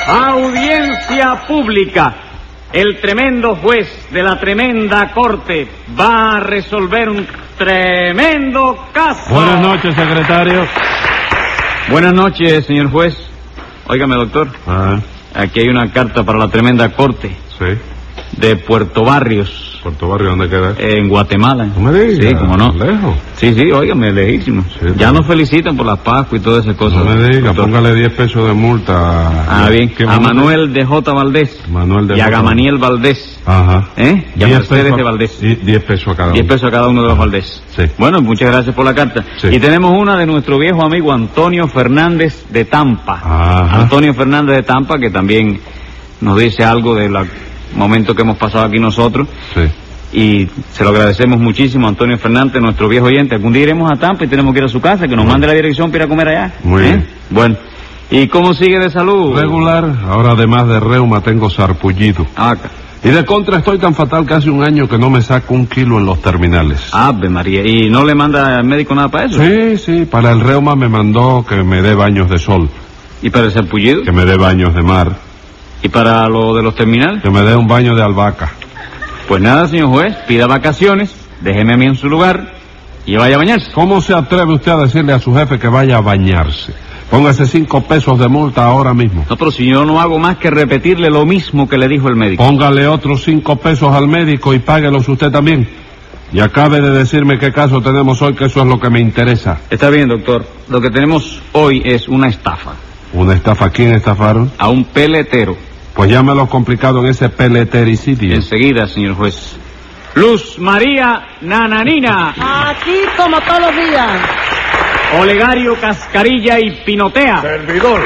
Audiencia pública. El tremendo juez de la tremenda corte va a resolver un tremendo caso. Buenas noches, secretario. Buenas noches, señor juez. Óigame, doctor. Aquí hay una carta para la tremenda corte. Sí. De Puerto Barrios. ¿Puerto Barrio dónde queda? En Guatemala. No me digas. Sí, cómo no. ¿Lejos? Sí, óigame, lejísimo. Sí, ya nos felicitan por la Pascua y todas esas cosas. No me diga, doctor. Póngale 10 pesos de multa. Bien. A Manuel de J. Valdés. Y a Gamaniel Valdés. Ajá. Y a Mercedes de Valdés. 10 pesos a cada uno. 10 pesos a cada uno de los Valdés. Sí. Bueno, muchas gracias por la carta. Sí. Y tenemos una de nuestro viejo amigo Antonio Fernández de Tampa. Ajá. Antonio Fernández de Tampa, que también nos dice algo del momento que hemos pasado aquí nosotros. Sí. Y se lo agradecemos muchísimo a Antonio Fernández, nuestro viejo oyente. Algún día iremos a Tampa y tenemos que ir a su casa, que nos mande la dirección para ir a comer allá. Muy bien. Bueno, ¿y cómo sigue de salud? Regular. Ahora, además de reuma, tengo sarpullido. Y de contra estoy tan fatal que hace un año que no me saco 1 kilo en los terminales. Ave María, ¿y no le manda al médico nada para eso? Sí, para el reuma me mandó que me dé baños de sol. ¿Y para el sarpullido? Que me dé baños de mar. ¿Y para lo de los terminales? Que me dé un baño de albahaca. Pues nada, señor juez, pida vacaciones, déjeme a mí en su lugar y vaya a bañarse. ¿Cómo se atreve usted a decirle a su jefe que vaya a bañarse? Póngase 5 pesos de multa ahora mismo. No, pero si yo no hago más que repetirle lo mismo que le dijo el médico. Póngale otros 5 pesos al médico y páguelos usted también. Y acabe de decirme qué caso tenemos hoy, que eso es lo que me interesa. Está bien, doctor. Lo que tenemos hoy es una estafa. ¿Una estafa? ¿A quién estafaron? A un peletero. Pues llámelo complicado en ese peletericidio. Enseguida, señor juez. Luz María Nananina. Aquí como todos los días. Olegario Cascarilla y Pinotea. Servidor.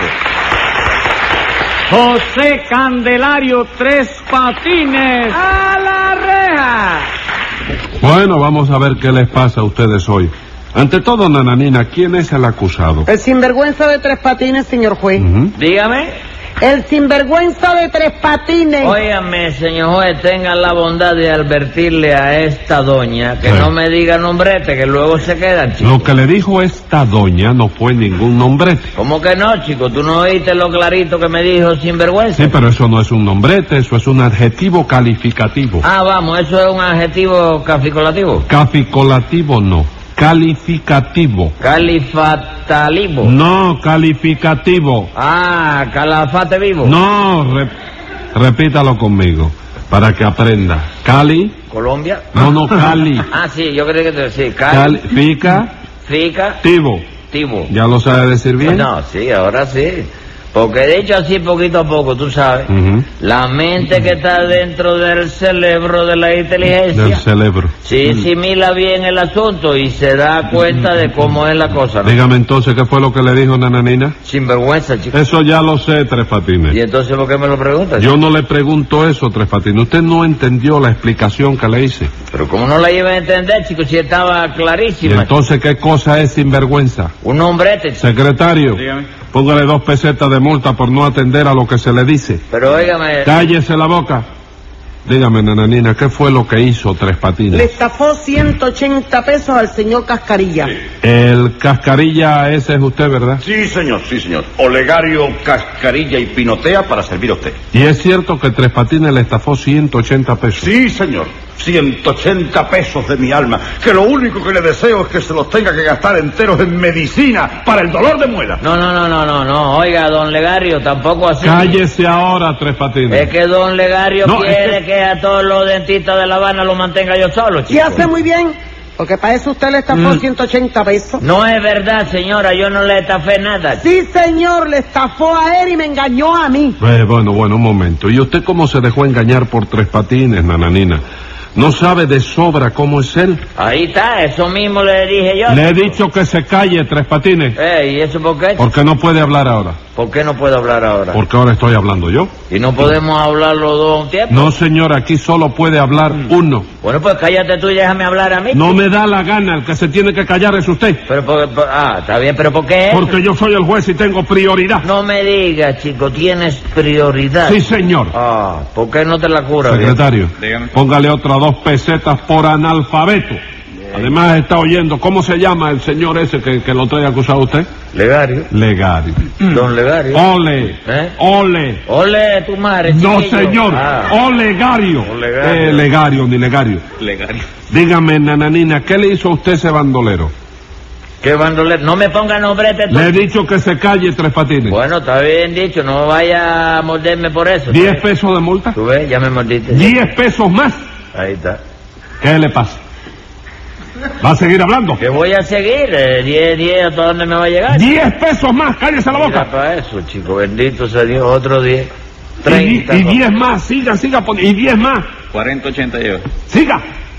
José Candelario Tres Patines. ¡A la reja! Bueno, vamos a ver qué les pasa a ustedes hoy. Ante todo, Nananina, ¿quién es el acusado? El sinvergüenza de Tres Patines, señor juez. Dígame. El sinvergüenza de Tres Patines. Óigame, señor juez, tenga la bondad de advertirle a esta doña que no me diga nombrete, que luego se quedan, chico. Lo que le dijo esta doña no fue ningún nombrete. ¿Cómo que no, chico? ¿Tú no oíste lo clarito que me dijo sinvergüenza? Sí, pero eso no es un nombrete, eso es un adjetivo calificativo. Vamos, eso es un adjetivo caficolativo. Caficolativo no, calificativo. Califatalivo. No, calificativo. Calafate vivo. No, repítalo conmigo, para que aprenda. Cali. ¿Colombia? No, Cali. Sí, yo creo que te decía. Fica. Tivo. ¿Ya lo sabe decir bien? No, sí, ahora sí. Porque dicho así poquito a poco, tú sabes, la mente que está dentro del cerebro de la inteligencia... Del cerebro. Sí, asimila bien el asunto y se da cuenta de cómo es la cosa, ¿no? Dígame entonces, ¿qué fue lo que le dijo Nananina? Sinvergüenza, chico. Eso ya lo sé, Tres Patines. ¿Y entonces por qué me lo preguntas? Yo no le pregunto eso, Tres Patines. Usted no entendió la explicación que le hice. Pero ¿cómo no la iba a entender, chico, si estaba clarísima? ¿Y entonces qué cosa es sinvergüenza? Un hombrete, chico. Secretario. Dígame. Póngale 2 pesetas de multa por no atender a lo que se le dice. Pero óigame... Cállese la boca. Dígame, Nananina, ¿qué fue lo que hizo Tres Patines? Le estafó 180 pesos al señor Cascarilla. El Cascarilla, ese es usted, ¿verdad? Sí, señor. Olegario Cascarilla y Pinotea para servir a usted. ¿Y es cierto que Tres Patines le estafó 180 pesos? Sí, señor. 180 pesos de mi alma, que lo único que le deseo es que se los tenga que gastar enteros en medicina para el dolor de muela. No, oiga, don Legario, tampoco así. Cállese ahora, Tres Patines. Es que don Legario quiere que a todos los dentistas de La Habana lo mantenga yo solo, chico. Y hace muy bien, porque para eso usted le estafó 180 pesos. No es verdad, señora, yo no le estafé nada. Sí, señor, le estafó a él y me engañó a mí. Bueno, un momento. ¿Y usted cómo se dejó engañar por Tres Patines, Nananina? ¿No sabe de sobra cómo es él? Ahí está, eso mismo le dije yo. Le he dicho que se calle, Tres Patines. ¿Y eso por qué? Porque no puede hablar ahora. ¿Por qué no puedo hablar ahora? Porque ahora estoy hablando yo. ¿Y no podemos hablar los dos a un tiempo? No, señor, aquí solo puede hablar uno. Bueno, pues cállate tú y déjame hablar a mí. No me da la gana, el que se tiene que callar es usted. Pero está bien, pero ¿por qué? Porque yo soy el juez y tengo prioridad. No me digas, chico, tienes prioridad. Sí, señor. ¿Por qué no te la curas? Secretario, póngale otras 2 pesetas por analfabeto. Además está oyendo, ¿cómo se llama el señor ese que lo trae acusado a usted? Legario. Legario. Don Legario. Ole. Ole. Ole, tu madre. No, chiquillo. señor. Olegario. Olegario. Legario, ni Legario. Legario. Dígame, nananina, ¿qué le hizo a usted ese bandolero? ¿Qué bandolero? No me ponga nombrete tú. Le he dicho que se calle, Tres Patines. Bueno, está bien dicho, no vaya a morderme por eso. 10 pesos de multa. ¿Tú ves? Ya me mordiste. 10 pesos más. Ahí está. ¿Qué le pasa? ¿Va a seguir hablando? ¿Qué voy a seguir? 10, ¿hasta dónde me va a llegar? 10 pesos más, cállese la boca. Mira para eso, chico, bendito sea Dios, otro 10. 30. Y 10 más, siga, y 10 más. 40.82. Siga.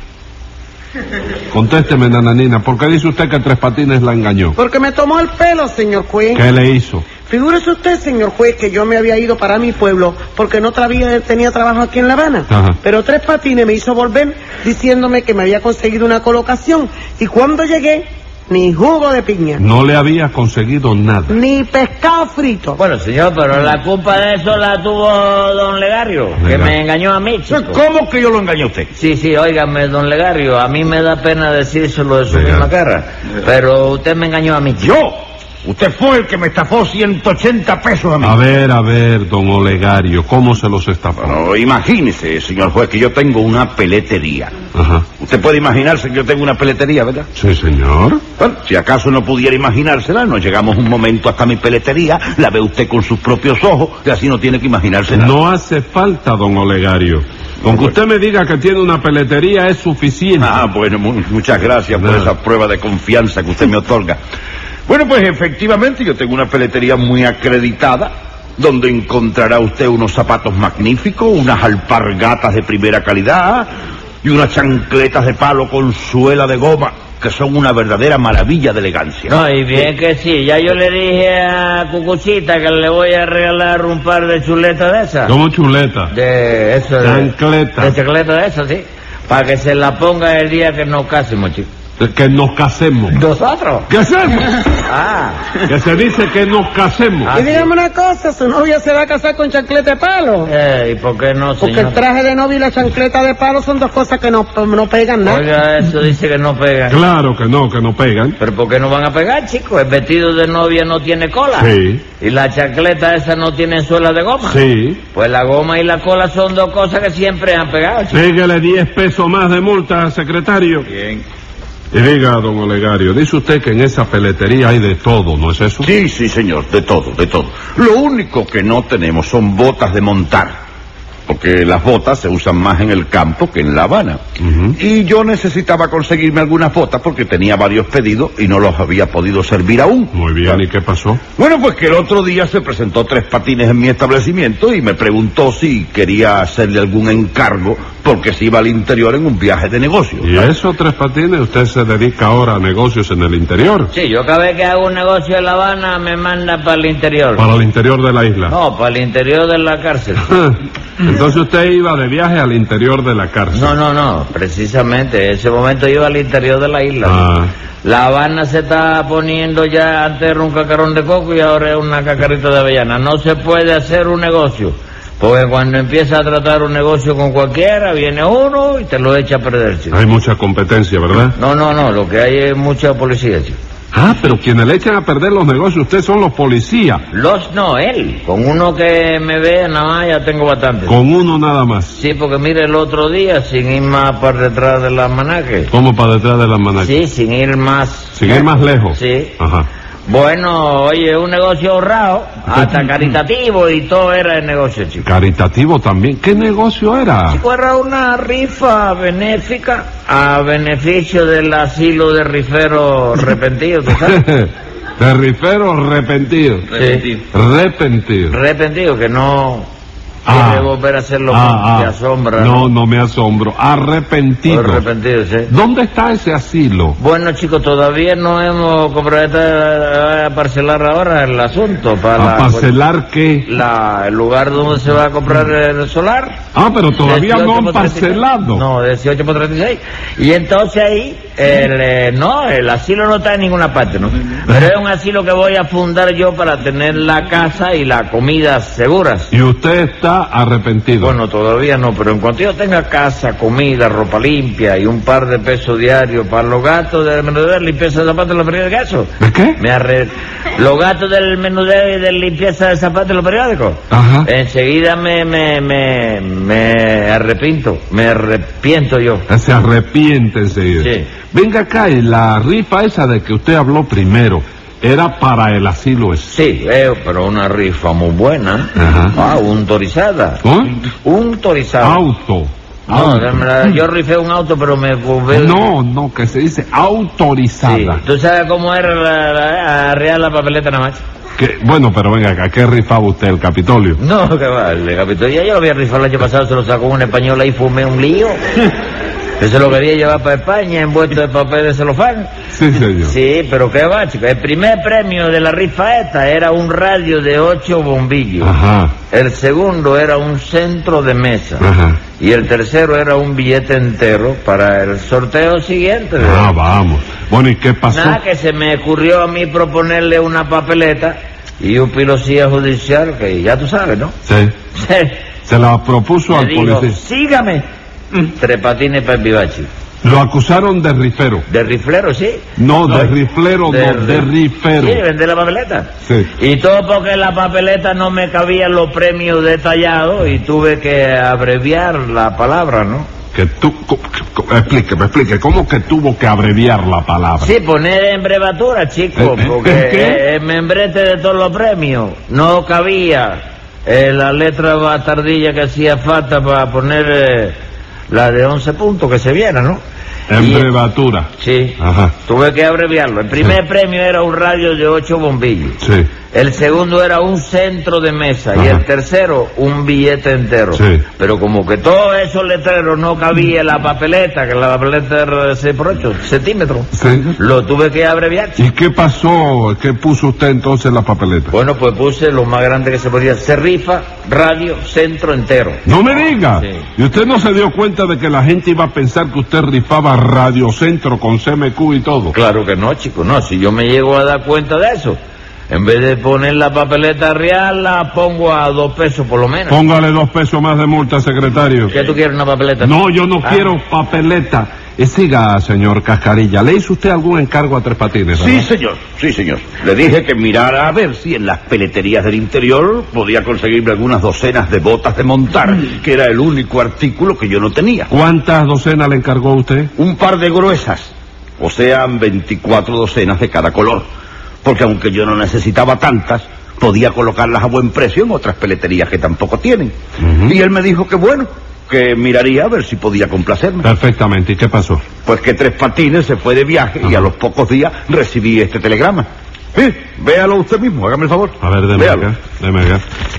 Contésteme, nananina, ¿por qué dice usted que Tres Patines la engañó? Porque me tomó el pelo, señor juez. ¿Qué le hizo? Figúrese usted, señor juez, que yo me había ido para mi pueblo porque no tenía trabajo aquí en La Habana. Ajá. Pero Tres Patines me hizo volver diciéndome que me había conseguido una colocación. Y cuando llegué, ni jugo de piña. No le había conseguido nada. Ni pescado frito. Bueno, señor, pero la culpa de eso la tuvo don Legario, que me engañó a mí, chico. ¿Cómo que yo lo engañé a usted? Sí, óigame, don Legario, a mí me da pena decírselo de su misma cara, pero usted me engañó a mí, chico. ¿Yo? Usted fue el que me estafó 180 pesos a mí. A ver, don Olegario, ¿cómo se los estafó? Bueno, imagínese, señor juez, que yo tengo una peletería. Ajá. Usted puede imaginarse que yo tengo una peletería, ¿verdad? Sí, señor. Bueno, si acaso no pudiera imaginársela, nos llegamos un momento hasta mi peletería, la ve usted con sus propios ojos, y así no tiene que imaginarse nada. No hace falta, don Olegario. Con que usted me diga que tiene una peletería es suficiente. Ah, bueno, muchas gracias por esa prueba de confianza que usted me otorga. Bueno, pues efectivamente yo tengo una peletería muy acreditada, donde encontrará usted unos zapatos magníficos, unas alpargatas de primera calidad y unas chancletas de palo con suela de goma, que son una verdadera maravilla de elegancia. No, y bien que sí, ya yo le dije a Cucuchita que le voy a regalar un par de chuletas de esas. ¿Cómo chuleta? De eso, Chancleta. de chancleta de esas, sí, para que se la ponga el día que nos casemos, chico. Que nos casemos. ¿Nosotros? ¿Qué hacemos? Ah. Que se dice que nos casemos. Ah, Y dígame una cosa, su novia se va a casar con chancleta de palo. ¿Y por qué no, Porque señor? el traje de novia y la chancleta de palo son dos cosas que no pegan nada. Oiga, eso dice que no pega. Claro que no pegan. ¿Pero por qué no van a pegar, chico? El vestido de novia no tiene cola. Sí. ¿Y la chancleta esa no tiene suela de goma? Sí. Pues la goma y la cola son dos cosas que siempre han pegado, chico. Pégale 10 pesos más de multa, secretario. Bien. Y diga, don Olegario, dice usted que en esa peletería hay de todo, ¿no es eso? Sí, señor, de todo, de todo. Lo único que no tenemos son botas de montar, porque las botas se usan más en el campo que en La Habana. Y yo necesitaba conseguirme algunas botas porque tenía varios pedidos y no los había podido servir aún. Muy bien, ¿y qué pasó? Bueno, pues que el otro día se presentó Tres Patines en mi establecimiento y me preguntó si quería hacerle algún encargo porque se iba al interior en un viaje de negocio. ¿Y eso, Tres Patines? ¿Usted se dedica ahora a negocios en el interior? Sí, yo cada vez que hago un negocio en La Habana me manda para el interior. ¿Para el interior de la isla? No, para el interior de la cárcel. Entonces usted iba de viaje al interior de la cárcel. No, precisamente, en ese momento iba al interior de la isla. Ah. La Habana se está poniendo ya, antes era un cacarón de coco y ahora es una cacarita de avellana. No se puede hacer un negocio, porque cuando empieza a tratar un negocio con cualquiera, viene uno y te lo echa a perder, chico. Hay mucha competencia, ¿verdad? No, lo que hay es mucha policía, chico. Ah, pero quienes le echan a perder los negocios, ustedes son los policías. Él. Con uno que me vea nada más ya tengo bastante. Con uno nada más. Sí, porque mire, el otro día, sin ir más para detrás de la manaque. ¿Cómo para detrás de las manacas? Sí, sin ir más. Sin ir más lejos. Sí. Ajá. Bueno, oye, un negocio ahorrado, hasta caritativo y todo era el negocio, chico. Caritativo también. ¿Qué negocio era? Chico, era una rifa benéfica a beneficio del asilo de riferos arrepentidos, ¿tú sabes? De riferos arrepentidos. Sí. Arrepentidos. Que no quiere volver a hacerlo te asombra. No me asombro. Arrepentido. Sí. ¿Dónde está ese asilo? Bueno, chicos, todavía no hemos comprado a parcelar ahora el asunto. ¿A parcelar qué? El lugar donde se va a comprar el solar. Ah, pero todavía no han 18 por 36. parcelado. No, 18 por 36. Y entonces ahí, el asilo no está en ninguna parte, ¿no? Pero es un asilo que voy a fundar yo para tener la casa y la comida seguras. ¿Y usted está está arrepentido. Bueno, todavía no, pero en cuanto yo tenga casa, comida, ropa limpia y un par de pesos diarios para los gastos del menudeo, limpieza de zapatos y los periódicos, ¿eso? ¿De qué? Los gastos del menudeo y de limpieza de zapatos y los periódicos. Ajá. Enseguida me arrepiento yo. Se arrepiente enseguida. Sí. Venga acá, y la rifa esa de que usted habló primero, era para el asilo ese. Sí, pero una rifa muy buena. Ajá. Untorizada. Untorizada. Auto. No, yo rifé un auto, pero me... No, que se dice autorizada. Sí. ¿Tú sabes cómo era arrear la papeleta nada más? Bueno, pero venga acá, ¿qué rifaba usted, el Capitolio? No, que va, el Capitolio. Ya yo lo había rifado el año pasado, se lo sacó un español ahí, fumé un lío. Que se lo quería llevar para España envuelto de papel de celofán. Sí, señor. Sí, pero qué va, chico. El primer premio de la rifa esta era un radio de 8 bombillos. Ajá. El segundo era un centro de mesa. Ajá. Y el tercero era un billete entero para el sorteo siguiente. Vamos. Bueno, ¿y qué pasó? Nada, que se me ocurrió a mí proponerle una papeleta y un pilosía judicial que ya tú sabes, ¿no? Sí. Se la propuso al policía. Sígame. 3 patines para el vivachi. Lo acusaron de rifero. ¿De riflero, sí? No, de riflero, de rifero. Sí, vender la papeleta. Sí. Y todo porque en la papeleta no me cabían los premios detallados y tuve que abreviar la palabra, ¿no? Explique, ¿cómo que tuvo que abreviar la palabra? Sí, poner en brevatura, chico, porque el membrete de todos los premios no cabía la letra bastardilla que hacía falta para poner la de 11 puntos que se viera, ¿no? En brevatura. Sí. Ajá. Tuve que abreviarlo. El primer premio era un radio de 8 bombillos. Sí. El segundo era un centro de mesa. Ajá. Y el tercero, un billete entero. Sí. Pero como que todos esos letreros no cabía en la papeleta, que la papeleta era de 6 por 8 centímetros, Sí. lo tuve que abreviar. ¿Y qué pasó? ¿Qué puso usted entonces en la papeleta? Bueno, pues puse lo más grande que se podía. Se rifa, radio, centro entero. ¡No me diga! Sí. ¿Y usted no se dio cuenta de que la gente iba a pensar que usted rifaba Radio Centro con CMQ y todo? Claro que no, chico, no. Si yo me llego a dar cuenta de eso, en vez de poner la papeleta real, la pongo a 2 pesos por lo menos. Póngale 2 pesos más de multa, secretario. ¿Qué tú quieres, una papeleta? No, yo no quiero papeleta. Siga, señor Cascarilla. ¿Le hizo usted algún encargo a Tres Patines? Sí, señor. Le dije que mirara a ver si en las peleterías del interior podía conseguirme algunas docenas de botas de montar, que era el único artículo que yo no tenía. ¿Cuántas docenas le encargó usted? Un par de gruesas, o sea, 24 docenas de cada color. Porque aunque yo no necesitaba tantas, podía colocarlas a buen precio en otras peleterías que tampoco tienen. Y él me dijo que bueno, que miraría a ver si podía complacerme. Perfectamente. ¿Y qué pasó? Pues que Tres Patines se fue de viaje y a los pocos días recibí este telegrama. Véalo usted mismo, hágame el favor. A ver, déme acá.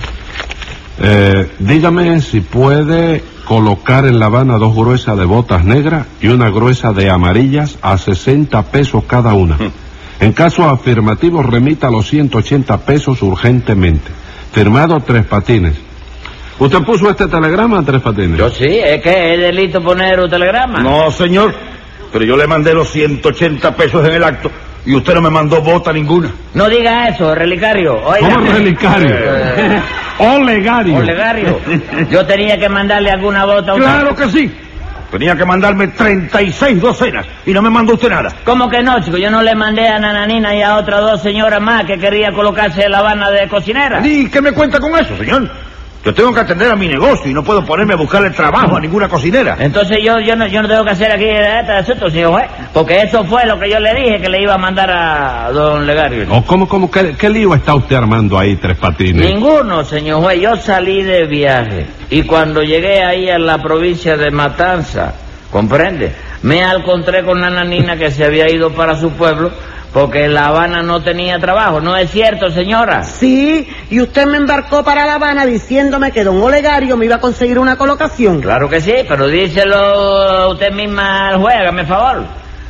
Dígame si puede colocar en La Habana 2 gruesas de botas negras y una gruesa de amarillas a 60 pesos cada una. En caso afirmativo, remita los 180 pesos urgentemente. Firmado Tres Patines. ¿Usted puso este telegrama a Tres Patines? Yo sí, ¿es que es delito poner un telegrama? No, señor, pero yo le mandé los 180 pesos en el acto y usted no me mandó bota ninguna. No diga eso, relicario. Oiga. ¿Cómo relicario? Olegario. Olegario. Yo tenía que mandarle alguna bota a usted. Claro que sí. Tenía que mandarme 36 docenas y no me mandó usted nada. ¿Cómo que no, chico? Yo no le mandé a Nananina y a otras 2 señoras más que quería colocarse en La Habana de cocinera. ¿Y qué me cuenta con eso, señor? Yo tengo que atender a mi negocio y no puedo ponerme a buscarle trabajo a ninguna cocinera. Entonces yo no tengo que hacer aquí este asunto, señor juez, porque eso fue lo que yo le dije que le iba a mandar a don Legario. ¿Cómo? ¿Qué lío está usted armando ahí, Tres Patines? Ninguno, señor juez. Yo salí de viaje y cuando llegué ahí a la provincia de Matanza, ¿comprende? Me encontré con Nananina que se había ido para su pueblo porque en La Habana no tenía trabajo. ¿No es cierto, señora? Sí, y usted me embarcó para La Habana diciéndome que don Olegario me iba a conseguir una colocación. Claro que sí, pero díselo usted misma al juez, hágame favor.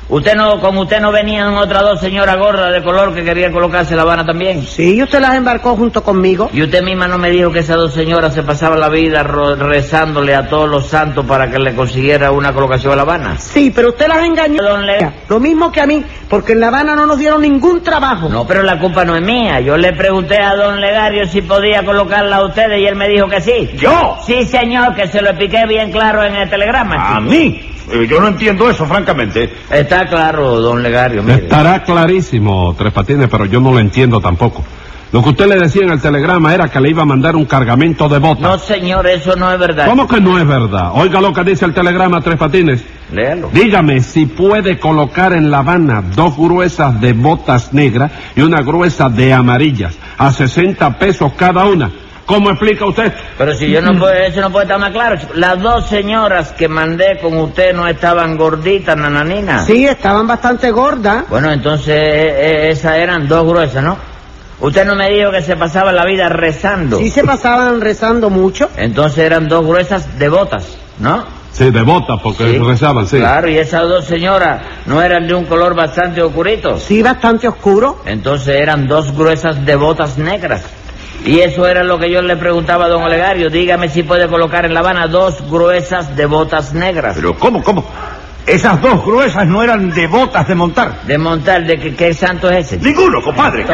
Con usted no venían otras dos señoras gordas de color que querían colocarse la Habana también. Sí, usted las embarcó junto conmigo. Y usted misma no me dijo que esas dos señoras se pasaban la vida rezándole a todos los santos para que le consiguiera una colocación a la Habana. Sí, pero usted las engañó. Don Legario. Lo mismo que a mí, porque en La Habana no nos dieron ningún trabajo. No, pero la culpa no es mía. Yo le pregunté a don Legario si podía colocarla a ustedes y él me dijo que sí. ¿Yo? Sí, señor, que se lo expliqué bien claro en el telegrama. ¿A chico. mí? Yo no entiendo eso, francamente. Está claro, don Legario, mire. Estará clarísimo, Tres Patines, pero yo no lo entiendo tampoco. Lo que usted le decía en el telegrama era que le iba a mandar un cargamento de botas. No, señor, eso no es verdad. ¿Cómo que no es verdad? Oiga lo que dice el telegrama, Tres Patines. Léalo. Dígame si puede colocar en La Habana 2 gruesas de botas negras y una gruesa de amarillas, a 60 pesos cada una. ¿Cómo explica usted? Pero si yo no puedo, eso no puede estar más claro, chico. Las dos señoras que mandé con usted no estaban gorditas, nananina. Sí, estaban bastante gordas. Bueno, entonces esas eran 2 gruesas, ¿no? Usted no me dijo que se pasaba la vida rezando. Sí se pasaban rezando mucho. Entonces eran 2 gruesas de botas, ¿no? Sí, de botas, porque Sí. rezaban, sí. Claro, y esas dos señoras no eran de un color bastante oscurito. Sí, bastante oscuro. Entonces eran 2 gruesas de botas negras. Y eso era lo que yo le preguntaba a don Olegario. Dígame si puede colocar en La Habana 2 gruesas de botas negras. Pero ¿cómo? Esas 2 gruesas no eran de botas de montar. ¿De montar? ¿De qué santo es ese? Ninguno, compadre.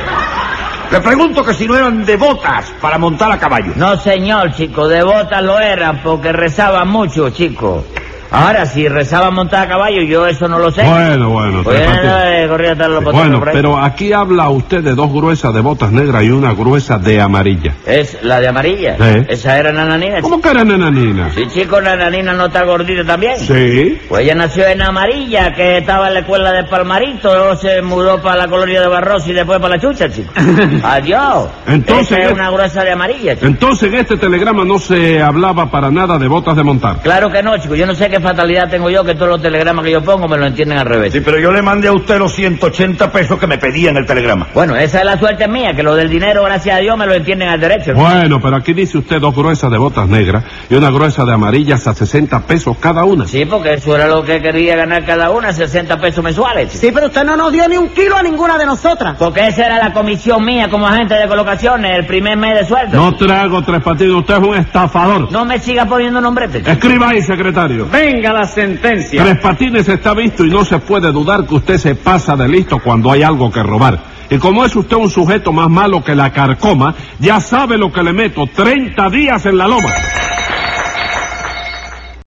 Le pregunto que si no eran de botas para montar a caballo. No, señor, chico, de botas lo eran porque rezaban mucho, chico. Ahora, si rezaban montar a caballo, yo eso no lo sé. Bueno, Pues Tres Patines. corría tal lo Bueno, pero aquí habla usted de 2 gruesas de botas negras y una gruesa de amarilla. Es la de amarilla. Sí. Esa era Nananina. ¿Cómo que era nananina? Sí, chico, Nananina no está gordita también. Sí. Pues ella nació en Amarilla, que estaba en la escuela de Palmarito, luego se mudó para la colonia de Barros y después para la Chucha, chico. Adiós. Entonces, Esa es una gruesa de amarilla, chico. Entonces en este telegrama no se hablaba para nada de botas de montar. Claro que no, chico. Yo no sé qué fatalidad tengo yo, que todos los telegramas que yo pongo me lo entienden al revés. Sí, pero yo le mandé a usted los 180 pesos que me pedía en el telegrama. Bueno, esa es la suerte mía, que lo del dinero, gracias a Dios, me lo entienden al derecho. Bueno, pero aquí dice usted 2 gruesas de botas negras y una gruesa de amarillas a 60 pesos cada una. Sí, porque eso era lo que quería ganar cada una, 60 pesos mensuales, chico. Sí, pero usted no nos dio ni 1 kilo a ninguna de nosotras. Porque esa era la comisión mía como agente de colocaciones, el primer mes de sueldo. No trago, Tres Patines, usted es un estafador. No me siga poniendo nombrete, chico. Escriba ahí, secretario. Venga la sentencia. Tres Patines está visto y no se puede dudar que usted se pasa de listo cuando hay algo que robar. Y como es usted un sujeto más malo que la carcoma, ya sabe lo que le meto, 30 días en la loma.